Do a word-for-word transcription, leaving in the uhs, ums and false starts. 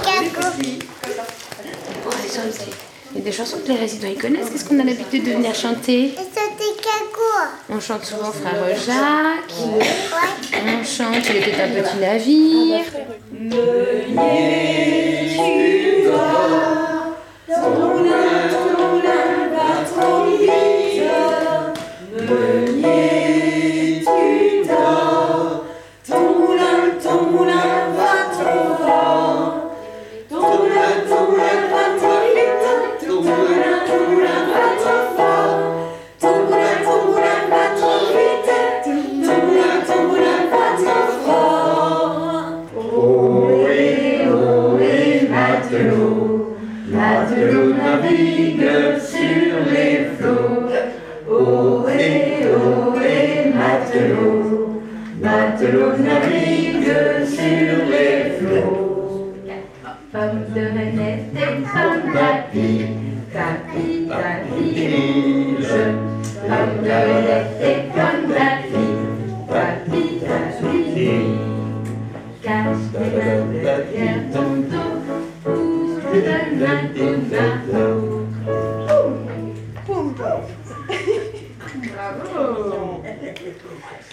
Oh, les chanter. Il y a des chansons que les résidents ils connaissent. Qu'est-ce qu'on a l'habitude de venir chanter? On chante souvent Frère Jacques. On chante Il était un petit navire. Meunier, tu vas, ton lin, ton lin va trop vite. Meunier, tu dors, ton moulin, ton moulin va trop fort. Ton moulin, ton moulin va trop vite. Ton moulin, ton moulin va trop fort. Ton moulin, ton moulin va trop vite. Ton moulin, ton moulin va trop fort. Ohé, ohé, matelot, matelot navigue sur les flots. Ohé, ohé, matelot, matelot navigue sur les flots. Femme de Renette et femme d'Api, Capi, Capi, je. Femme de Renette et femme d'Api, Capi, Capi. Cache tes mains derrière ton dos, pousse, te donne un coup de marteau. Bravo.